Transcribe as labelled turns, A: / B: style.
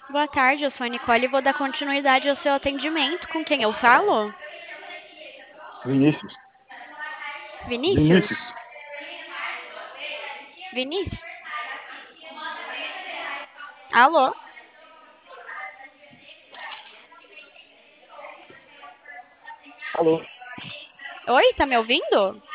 A: Boa tarde, eu sou a Nicole e vou dar continuidade ao seu atendimento. Com quem eu falo?
B: Vinícius.
A: Vinícius?
B: Vinícius.
A: Vinícius? Alô?
B: Alô?
A: Oi, tá me ouvindo?